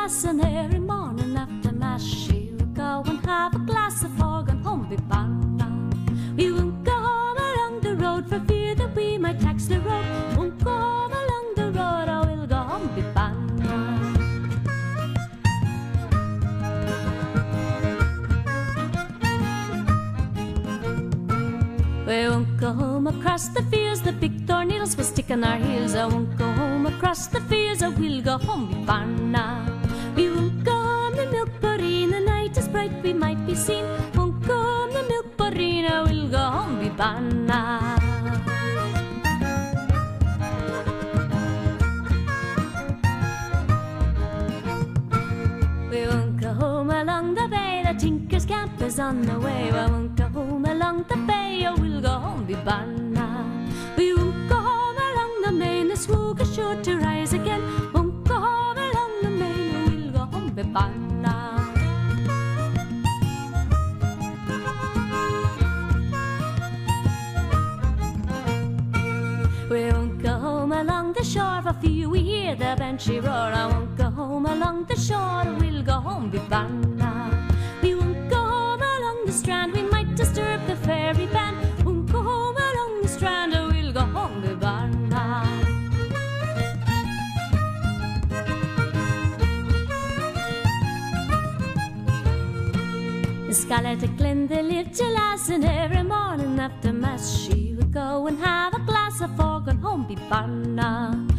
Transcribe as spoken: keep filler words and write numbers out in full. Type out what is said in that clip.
lass, and every morning after mass she would go and have a glass of fog and home be banna. We won't go home along the road for fear that we might tax the road. Won't go home along the road, or we'll go home be banna. We won't go home across the fields, the big thorn needles will stick in our heels. I won't go home across the fields, I will go home be banna. We won't go home the milk bureen, the night is bright, we might be seen. Won't go home the milk bureen, I will go home be banna. We won't go home along the bay, the Tinker's camp is on the way. I won't go home along the bay, I will go home be banna. We won't go home along the main, the smoke is sure to rise again. Won't go home along the main, I will go home be banna. We won't go home along the shore, for fear we hear the banshee roar. I won't go home along the shore, we'll go home be banna. We won't go home along the strand, we might disturb the fairy band. Won't go home along the strand, we'll go home be banna. In Scarlet Glen lived a lass, and every morning after mass she would go and have a glass of fog and home be banna.